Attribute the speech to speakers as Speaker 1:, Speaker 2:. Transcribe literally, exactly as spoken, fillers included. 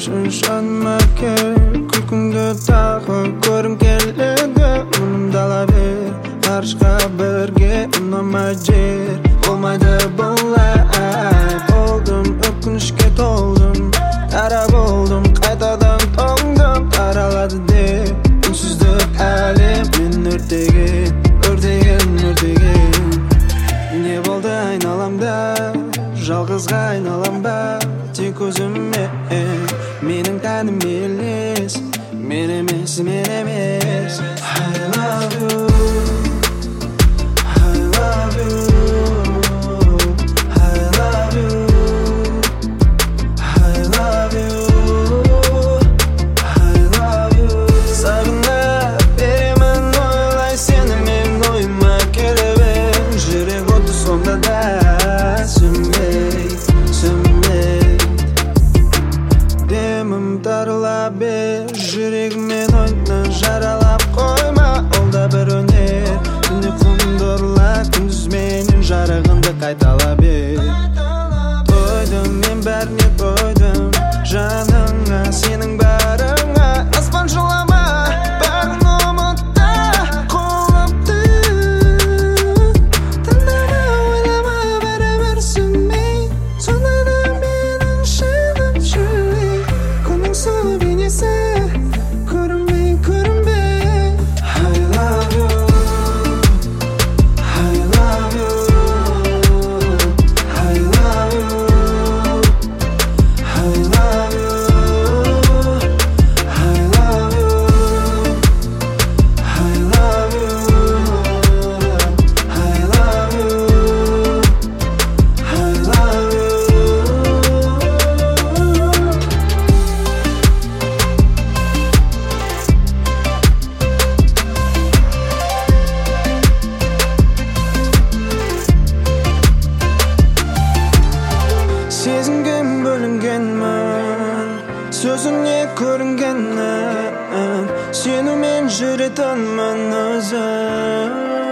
Speaker 1: Ishonma kerak kulkimga taqo ko'rim keladi Unimdala ber qarshqa birga unamajir Bo'lmaydi bunlar Oldum o'kinishga to'ldim Tara bo'ldim qaytadan tongdim Taraladi deb unsizlik alim Men o'rtagin o'rtagin o'rtagin Ne bo'ldi aynalamda Жалғызға айналам ба Тек өзіме Менің тәнім елес Мен емес, мен емес I love you I love you I love you I love you I love you Сағынып беремін ойлай сені мен ойыма келіп ең Жүрек оты сонда да Тарылап бер жүрегімен ойна жаралап қойма ол да бір өнер түнде құндырла күндіз менің жарығымды қайталап бер тойдым мен бәріне тойдым жаныңа сенің барыңа аспан жылама бәрін ұмытта қолапты тыңдама ойлама бәрібір сөнбей сонда да менің шыным жүрек Сұлу бейнесі көрінбей, көрінбей I love you I love you I love you I love you I love you I love you I love you I love you Сезімген бөлінгенмін Сөзіңе көрінгенмін Сенумен жүретінмін өзім